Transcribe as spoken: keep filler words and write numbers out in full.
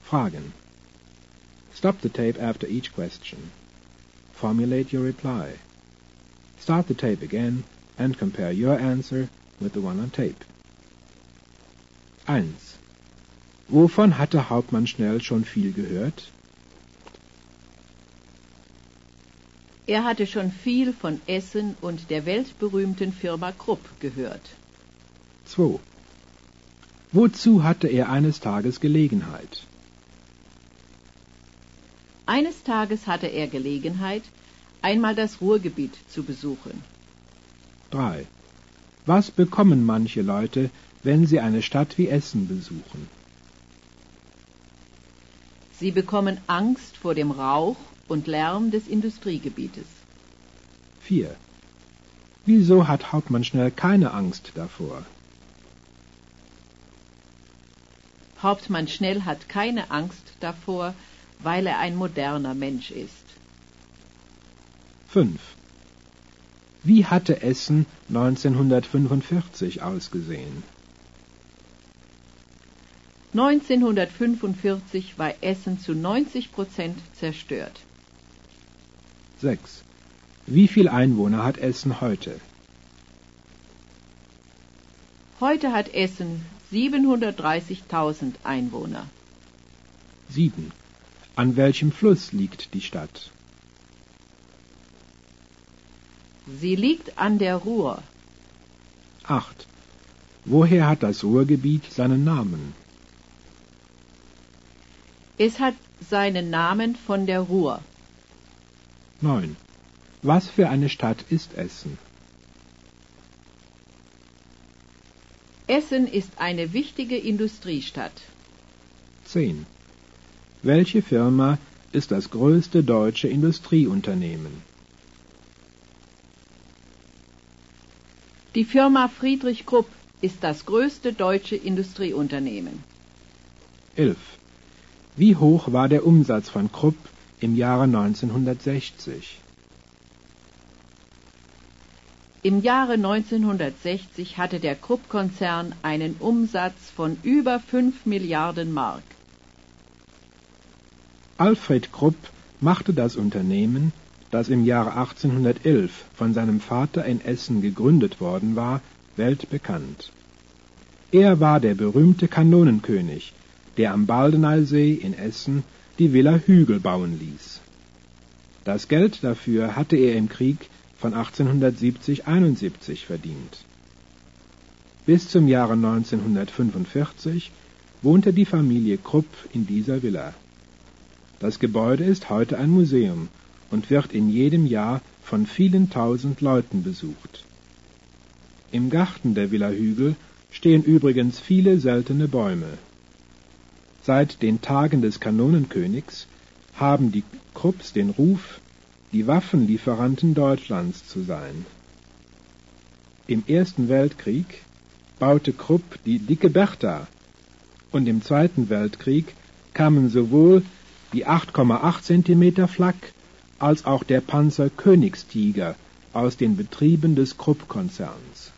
Fragen. Stop the tape after each question. Formulate your reply. Start the tape again and compare your answer with the one on tape. eins. Wovon hatte Hauptmann Schnell schon viel gehört? Er hatte schon viel von Essen und der weltberühmten Firma Krupp gehört. zwei. Wozu hatte er eines Tages Gelegenheit? Eines Tages hatte er Gelegenheit, einmal das Ruhrgebiet zu besuchen. drei. Was bekommen manche Leute, wenn sie eine Stadt wie Essen besuchen? Sie bekommen Angst vor dem Rauch und Lärm des Industriegebietes. vier. Wieso hat Hauptmann Schnell keine Angst davor? Hauptmann Schnell hat keine Angst davor, weil er ein moderner Mensch ist. fünf. Wie hatte Essen neunzehnhundertfünfundvierzig ausgesehen? neunzehnhundertfünfundvierzig war Essen zu neunzig Prozent zerstört. sechs. Wie viel Einwohner hat Essen heute? Heute hat Essen siebenhundertdreißigtausend Einwohner. sieben. An welchem Fluss liegt die Stadt? Sie liegt an der Ruhr. acht. Woher hat das Ruhrgebiet seinen Namen? Es hat seinen Namen von der Ruhr. neun. Was für eine Stadt ist Essen? Essen ist eine wichtige Industriestadt. zehn. Welche Firma ist das größte deutsche Industrieunternehmen? Die Firma Friedrich Krupp ist das größte deutsche Industrieunternehmen. elf. Wie hoch war der Umsatz von Krupp im Jahre neunzehnhundertsechzig? Im Jahre neunzehnhundertsechzig hatte der Krupp-Konzern einen Umsatz von über fünf Milliarden Mark. Alfred Krupp machte das Unternehmen, das im Jahre achtzehnhundertelf von seinem Vater in Essen gegründet worden war, weltbekannt. Er war der berühmte Kanonenkönig, der am Baldeneysee in Essen die Villa Hügel bauen ließ. Das Geld dafür hatte er im Krieg von achtzehnhundertsiebzig einundsiebzig verdient. Bis zum Jahre neunzehnhundertfünfundvierzig wohnte die Familie Krupp in dieser Villa. Das Gebäude ist heute ein Museum und wird in jedem Jahr von vielen tausend Leuten besucht. Im Garten der Villa Hügel stehen übrigens viele seltene Bäume. Seit den Tagen des Kanonenkönigs haben die Krupps den Ruf, die Waffenlieferanten Deutschlands zu sein. Im Ersten Weltkrieg baute Krupp die Dicke Bertha und im Zweiten Weltkrieg kamen sowohl die acht Komma acht Zentimeter Flak als auch der Panzer Königstiger aus den Betrieben des Krupp-Konzerns.